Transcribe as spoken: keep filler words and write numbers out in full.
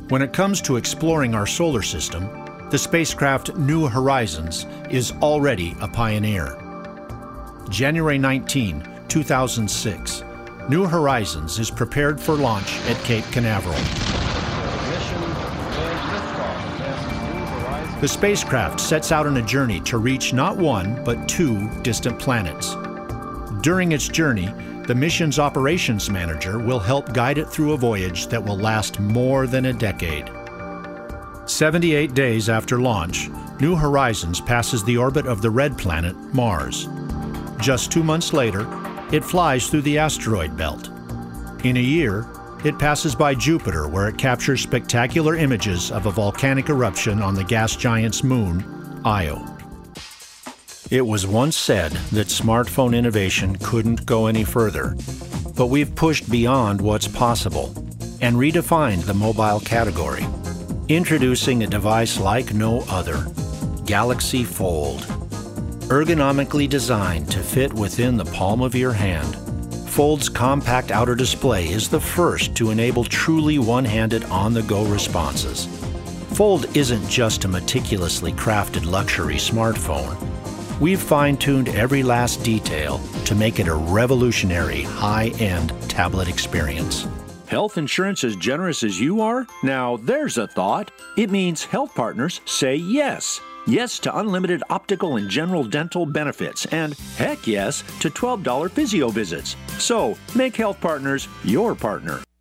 When it comes to exploring our solar system, the spacecraft New Horizons is already a pioneer. January nineteenth, two thousand six, New Horizons is prepared for launch at Cape Canaveral. The spacecraft sets out on a journey to reach not one, but two distant planets. During its journey, the mission's operations manager will help guide it through a voyage that will last more than a decade. seventy-eight days after launch, New Horizons passes the orbit of the red planet, Mars. Just two months later, it flies through the asteroid belt. In a year, it passes by Jupiter, where it captures spectacular images of a volcanic eruption on the gas giant's moon, Io. It was once said that smartphone innovation couldn't go any further, but we've pushed beyond what's possible and redefined the mobile category, introducing a device like no other, Galaxy Fold. Ergonomically designed to fit within the palm of your hand, Fold's compact outer display is the first to enable truly one-handed on-the-go responses. Fold isn't just a meticulously crafted luxury smartphone. We've fine-tuned every last detail to make it a revolutionary high-end tablet experience. Health insurance as generous as you are? Now there's a thought. It means health partners say yes. Yes to unlimited optical and general dental benefits, and heck yes to twelve dollar physio visits. So make Health Partners your partner.